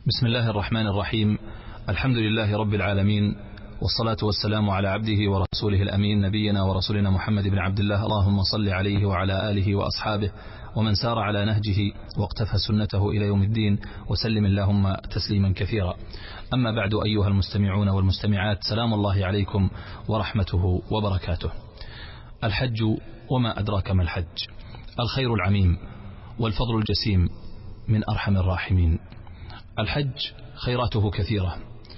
بسم الله الرحمن الرحيم. الحمد لله رب العالمين، والصلاة والسلام على عبده ورسوله الأمين نبينا ورسولنا محمد بن عبد الله، اللهم صل عليه وعلى آله وأصحابه ومن سار على نهجه واقتفى سنته إلى يوم الدين، وسلم اللهم تسليما كثيرا. أما بعد، أيها المستمعون والمستمعات، سلام الله عليكم ورحمته وبركاته. الحج وما أدراك ما الحج، الخير العميم والفضل الجسيم من أرحم الراحمين. الحج خيراته كثيرة،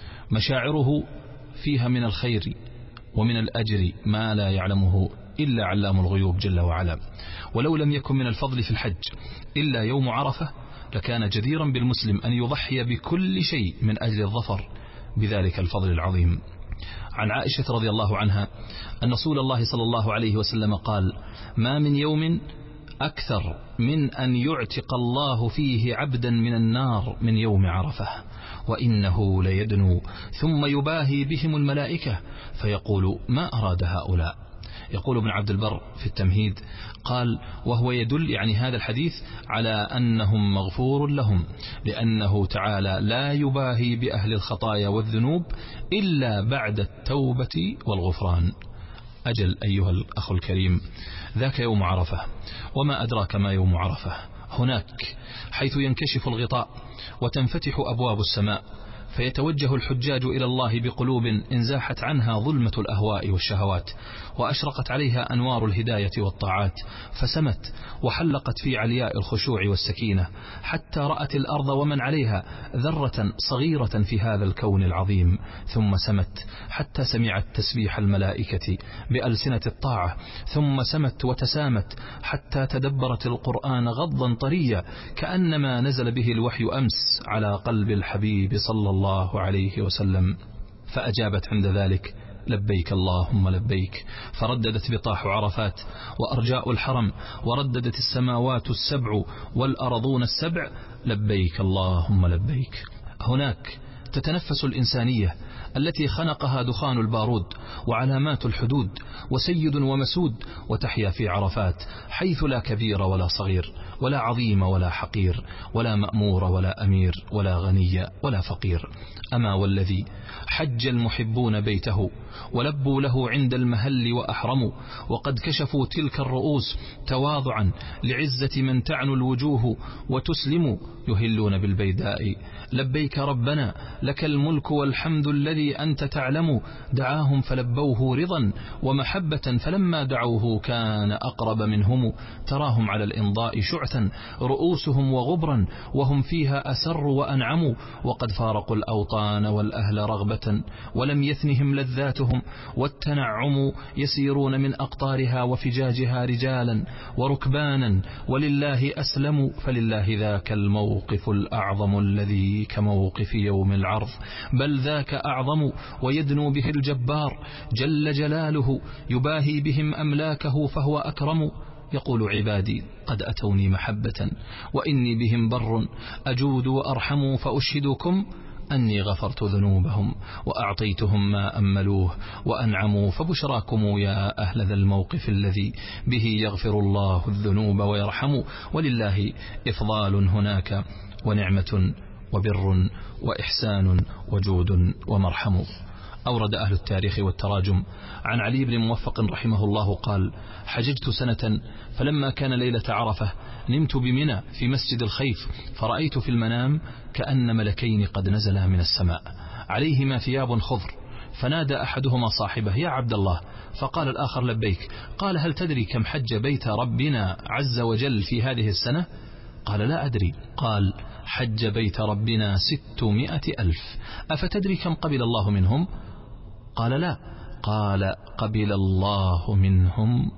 مشاعره فيها من الخير ومن الأجر ما لا يعلمه إلا علام الغيوب جل وعلا. ولو لم يكن من الفضل في الحج إلا يوم عرفة، لكان جديرا بالمسلم أن يضحي بكل شيء من أجل الظفر بذلك الفضل العظيم. عن عائشة رضي الله عنها أن رسول الله صلى الله عليه وسلم قال: ما من يوم أكثر من أن يعتق الله فيه عبدا من النار من يوم عرفة، وإنه ليدنو ثم يباهي بهم الملائكة فيقول: ما أراد هؤلاء؟ يقول ابن عبد البر في التمهيد قال: وهو يدل، يعني هذا الحديث، على أنهم مغفور لهم، لأنه تعالى لا يباهي بأهل الخطايا والذنوب إلا بعد التوبة والغفران. أجل أيها الأخ الكريم، ذاك يوم عرفة، وما أدراك ما يوم عرفة. هناك حيث ينكشف الغطاء وتنفتح أبواب السماء، فيتوجه الحجاج إلى الله بقلوب انزاحت عنها ظلمة الأهواء والشهوات، وأشرقت عليها أنوار الهداية والطاعات، فسمت وحلقت في علياء الخشوع والسكينة، حتى رأت الأرض ومن عليها ذرة صغيرة في هذا الكون العظيم، ثم سمت حتى سمعت تسبيح الملائكة بألسنة الطاعة، ثم سمت وتسامت حتى تدبرت القرآن غضا طريا، كأنما نزل به الوحي أمس على قلب الحبيب صلى الله عليه وسلم، فأجابت عند ذلك: لبيك اللهم لبيك. فرددت بطاح عرفات وأرجاء الحرم، ورددت السماوات السبع والأرضون السبع: لبيك اللهم لبيك. هناك تتنفس الإنسانية التي خنقها دخان البارود وعلامات الحدود وسيد ومسود، وتحيا في عرفات حيث لا كبير ولا صغير، ولا عظيم ولا حقير، ولا مأمور ولا أمير، ولا غني ولا فقير. أما والذي حج المحبون بيته ولبوا له عند المهل وأحرموا، وقد كشفوا تلك الرؤوس تواضعا لعزة من تعنو الوجوه وتسلم، يهلون بالبيداء: لبيك ربنا لك الملك والحمد الذي أنت تعلم. دعاهم فلبوه رضا ومحبة، فلما دعوه كان أقرب منهم. تراهم على الإنضاء شعثا رؤوسهم وغبرا، وهم فيها أسر وأنعموا، وقد فارقوا الأوطان والأهل رغبة، ولم يثنهم لذاتهم والتنعم، يسيرون من أقطارها وفجاجها رجالا وركبانا، ولله أسلموا. فلله ذاك الموقف الأعظم الذي كموقف يوم العرض، بل ذاك أعظم ويدنو به الجبار جل جلاله، يباهي بهم أملاكه فهو أكرم. يقول: عبادي قد أتوني محبة وإني بهم بر أجود وأرحم، فأشهدكم أني غفرت ذنوبهم وأعطيتهم ما أملوه وأنعموا، فبشراكم يا أهل ذا الموقف الذي به يغفر الله الذنوب ويرحم. ولله إفضال هناك ونعمة وبر وإحسان وجود ومرحم. أورد أهل التاريخ والتراجم عن علي بن موفق رحمه الله قال: حججت سنة، فلما كان ليلة عرفة نمت بمنى في مسجد الخيف، فرأيت في المنام كأن ملكين قد نزلا من السماء عليهما ثياب خضر، فنادى أحدهما صاحبه: يا عبد الله. فقال الآخر: لبيك. قال: هل تدري كم حج بيت ربنا عز وجل في هذه السنة؟ قال: لا أدري. قال: حج بيت ربنا 600,000. أفتدري كم قبل الله منهم؟ قال: لا. قال: قبل الله منهم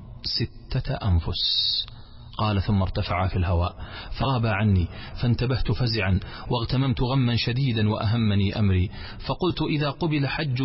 6 أنفس. قال: ثم ارتفع في الهواء فغاب عني، فانتبهت فزعا واغتممت غما شديدا وأهمني أمري، فقلت: إذا قبل حج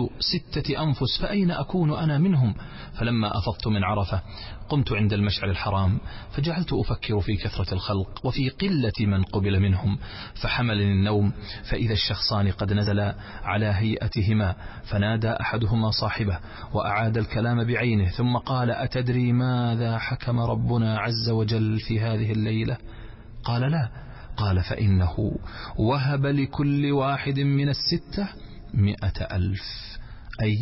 6 أنفس فأين أكون أنا منهم؟ فلما أفضت من عرفة قمت عند المشعر الحرام، فجعلت أفكر في كثرة الخلق وفي قلة من قبل منهم، فحملني النوم، فإذا الشخصان قد نزلا على هيئتهما، فنادى أحدهما صاحبه وأعاد الكلام بعينه، ثم قال: أتدري ماذا حكم ربنا عز وجل في هذه الليلة؟ قال: لا. قال فإنه وهب لكل واحد من 6 100,000، أي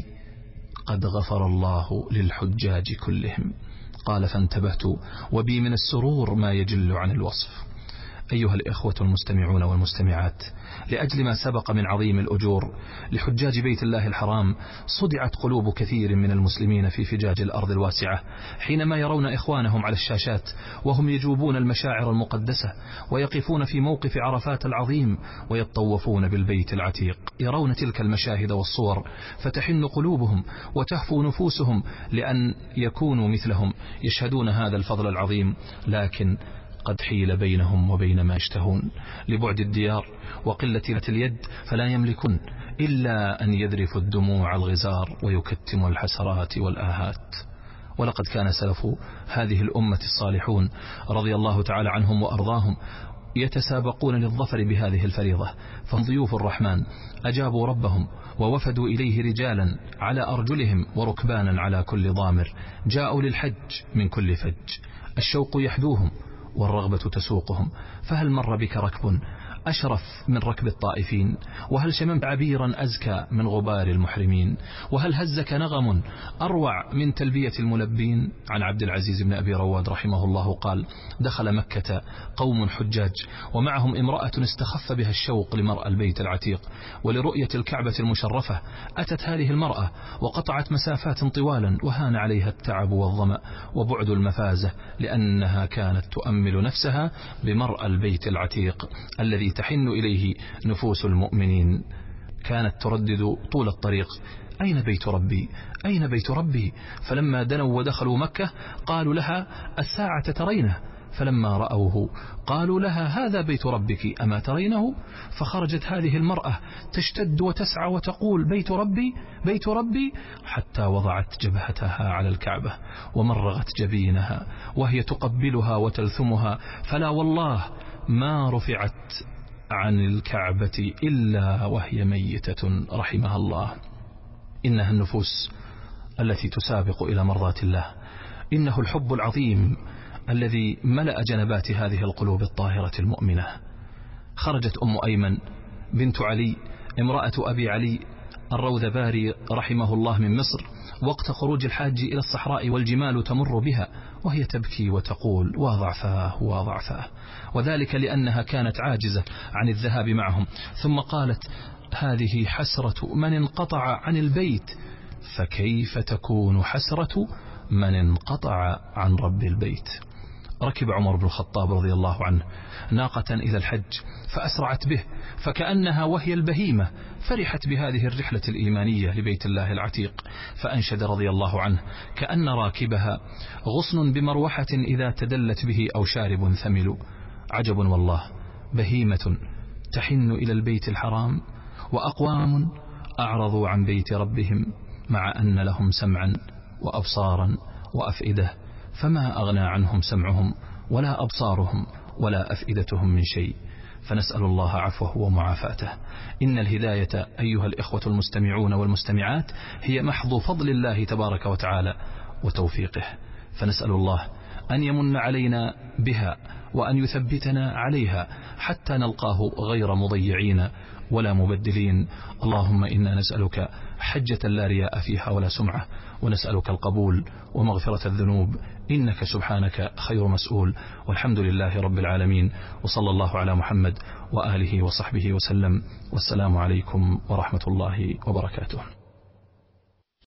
قد غفر الله للحجاج كلهم. قال فانتبهت وبي من السرور ما يجل عن الوصف. أيها الإخوة المستمعون والمستمعات، لأجل ما سبق من عظيم الأجور لحجاج بيت الله الحرام صدعت قلوب كثير من المسلمين في فجاج الأرض الواسعة حينما يرون إخوانهم على الشاشات وهم يجوبون المشاعر المقدسة ويقفون في موقف عرفات العظيم ويطوفون بالبيت العتيق. يرون تلك المشاهد والصور فتحن قلوبهم وتهفو نفوسهم لأن يكونوا مثلهم يشهدون هذا الفضل العظيم، لكن قد حيل بينهم وبين ما يشتهون لبعد الديار وقلة اليد، فلا يملكون إلا أن يذرفوا الدموع الغزار ويكتموا الحسرات والآهات. ولقد كان سلف هذه الأمة الصالحون رضي الله تعالى عنهم وأرضاهم يتسابقون للظفر بهذه الفريضة، فهم ضيوف الرحمن أجابوا ربهم ووفدوا إليه رجالا على أرجلهم وركبانا على كل ضامر، جاءوا للحج من كل فج، الشوق يحدوهم والرغبة تسوقهم. فهل مر بك ركب أشرف من ركب الطائفين؟ وهل شممت عبيرا أزكى من غبار المحرمين؟ وهل هزك نغم أروع من تلبية الملبين؟ عن عبد العزيز بن أبي رواد رحمه الله قال: دخل مكة قوم حجاج ومعهم امرأة استخف بها الشوق لمرأى البيت العتيق ولرؤية الكعبة المشرفة. أتت هذه المرأة وقطعت مسافات طوالا وهان عليها التعب والظمأ وبعد المفازة، لأنها كانت تؤمل نفسها بمرأى البيت العتيق الذي تحن إليه نفوس المؤمنين. كانت تردد طول الطريق: أين بيت ربي؟ أين بيت ربي؟ فلما دنوا ودخلوا مكة قالوا لها: الساعة ترينه. فلما رأوه قالوا لها: هذا بيت ربك أما ترينه؟ فخرجت هذه المرأة تشتد وتسعى وتقول: بيت ربي بيت ربي، حتى وضعت جبهتها على الكعبة ومرغت جبينها وهي تقبلها وتلثمها، فلا والله ما رفعت عن الكعبة إلا وهي ميتة رحمها الله. إنها النفوس التي تسابق إلى مرضات الله، إنه الحب العظيم الذي ملأ جنبات هذه القلوب الطاهرة المؤمنة. خرجت أم أيمن بنت علي امرأة أبي علي الروذباري رحمه الله من مصر وقت خروج الحاج إلى الصحراء والجمال تمر بها وهي تبكي وتقول: وضعفاه وضعفاه، وذلك لأنها كانت عاجزة عن الذهاب معهم. ثم قالت: هذه حسرة من انقطع عن البيت، فكيف تكون حسرة من انقطع عن رب البيت؟ ركب عمر بن الخطاب رضي الله عنه ناقة إلى الحج فأسرعت به، فكأنها وهي البهيمة فرحت بهذه الرحلة الإيمانية لبيت الله العتيق، فأنشد رضي الله عنه: كأن راكبها غصن بمروحة إذا تدلت به أو شارب ثمل. عجب والله، بهيمة تحن إلى البيت الحرام وأقوام أعرضوا عن بيت ربهم مع أن لهم سمعا وأبصارا وأفئدة، فما أغنى عنهم سمعهم ولا أبصارهم ولا أفئدتهم من شيء. فنسأل الله عفوه ومعافاته. إن الهداية أيها الإخوة المستمعون والمستمعات هي محض فضل الله تبارك وتعالى وتوفيقه، فنسأل الله أن يمن علينا بها وأن يثبتنا عليها حتى نلقاه غير مضيعين ولا مبدلين. اللهم إنا نسألك حجة لا رياء فيها ولا سمعة، ونسألك القبول ومغفرة الذنوب، إنك سبحانك خير مسؤول. والحمد لله رب العالمين، وصلى الله على محمد وآله وصحبه وسلم، والسلام عليكم ورحمة الله وبركاته.